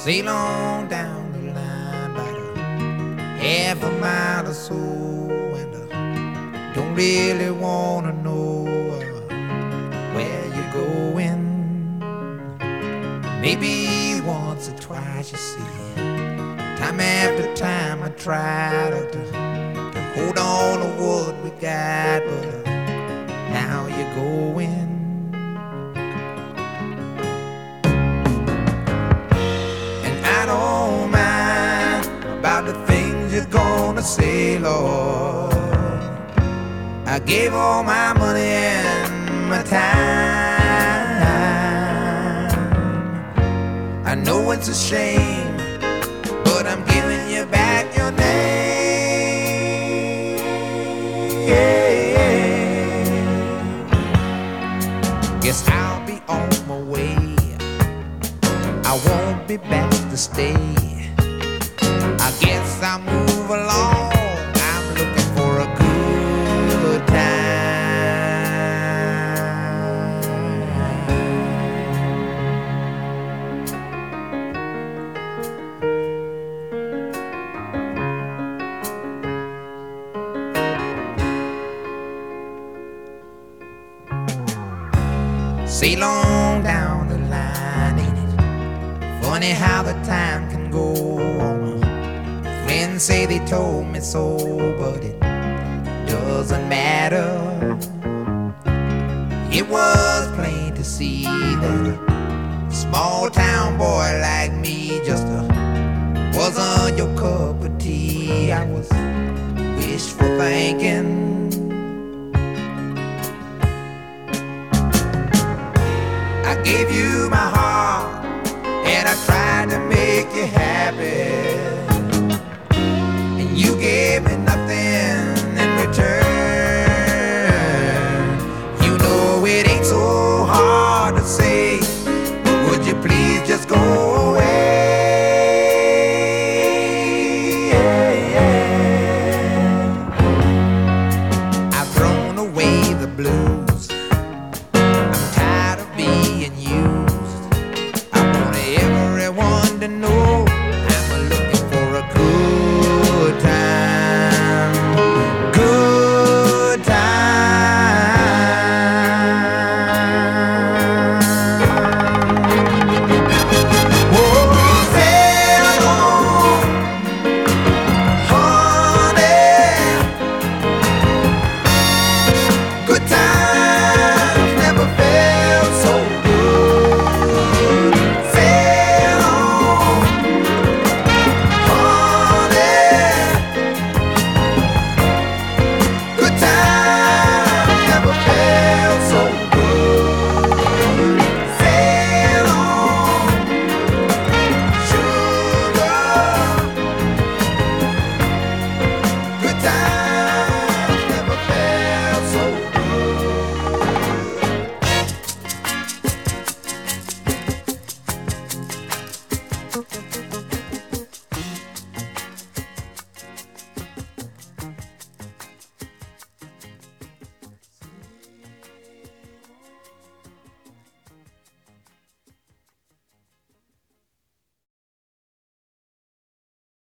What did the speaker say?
Sail on down the line about a half a mile or so, and don't really wanna know where you're going. Maybe once or twice, you see, time after time I tried to hold on to what we got, but now you're going. I don't mind about the things you're gonna say, Lord. I gave all my money and my time. I know it's a shame, but I'm giving you back your name. Guess I'll be on my way. I won't be back to stay. I guess I'll move along. I'm looking for a good time. Sail on down the line, ain't it funny how the time can go on? Friends say they told me so, but it doesn't matter. It was plain to see that a small town boy like me just wasn't your cup of tea. I was wishful thinking. I gave you my heart and I tried to make you happy, and you gave me nothing in return. You know it ain't so hard to say, but would you please just go away? I've thrown away the blues. I'm tired of being used. I want everyone to know